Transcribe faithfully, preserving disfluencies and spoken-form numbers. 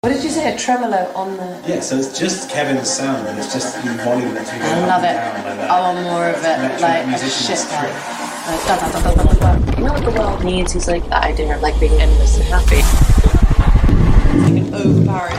What did you say? A tremolo on the... Yeah, so it's just Kevin's sound and it's just the volume that you go I up love and it. down like that. I want more of it, Electronic like a musician's shit trick. like, da, da, da, da, da, da, da. You know what the world needs is like that idea of like being endlessly happy. It's like an overpowering